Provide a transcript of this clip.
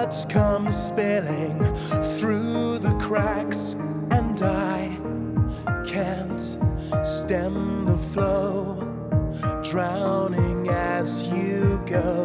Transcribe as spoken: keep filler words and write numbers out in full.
thoughts come spilling through the cracks, and I can't stem the flow, drowning as you go.